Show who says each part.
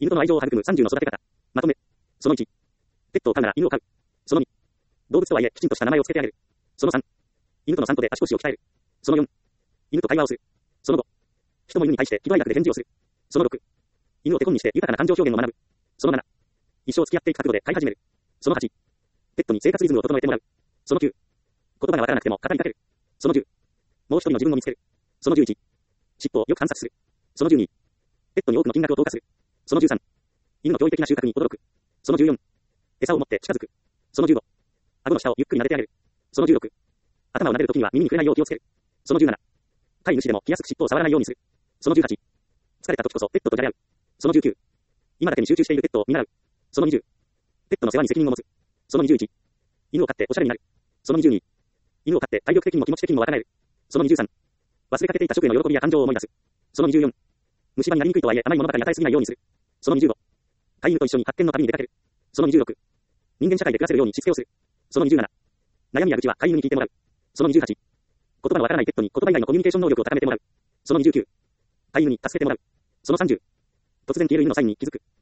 Speaker 1: 犬との愛情を育む30の育て方。まとめ。その1。ペットを飼うなら犬を飼う。その2。動物とはいえきちんとした名前を付けてあげる。その3。犬との散歩で足腰を鍛える。その4。犬と会話をする。その5。人も犬に対して喜怒哀楽で返事をする。その6。犬を手本にして豊かな感情表現を学ぶ。その7。一生付き合っていく覚悟で飼い始める。その8。ペットに生活リズムを整えてもらう。その9。言葉がわからなくても語りかける。その10。もう一人の自分を見つける。その11。尻尾をよく観察する。その12。ペットに多くの金額を投下する。その13。犬の驚異的な収穫に驚く。その14。餌を持って近づく。その15。顎の下をゆっくり撫でてあげる。その16。頭を撫でるときには耳に触れないよう気をつける。その17。飼い主でも気安く尻尾を触らないようにする。その18。疲れた時こそペットとじゃれ合う。その19。今だけに集中しているペットを見習う。その20。ペットの世話に責任を持つ。その21。犬を飼っておしゃれになる。その22。犬を飼って体力的にも気持ち的にも若返る。その23。忘れかけていた食への喜びや感情を思い出す。その24。虫歯になりにくいとはいえ甘いものばかり与えすぎないようにする。その25。飼い犬と一緒に発見の旅に出かける。その26。人間社会で暮らせるようにしつけをする。その27。悩みや愚痴は飼い犬に聞いてもらう。その28。言葉のわからないペットに言葉以外のコミュニケーション能力を高めてもらう。その29。飼い犬に助けてもらう。その30。突然消える犬のサインに気づく。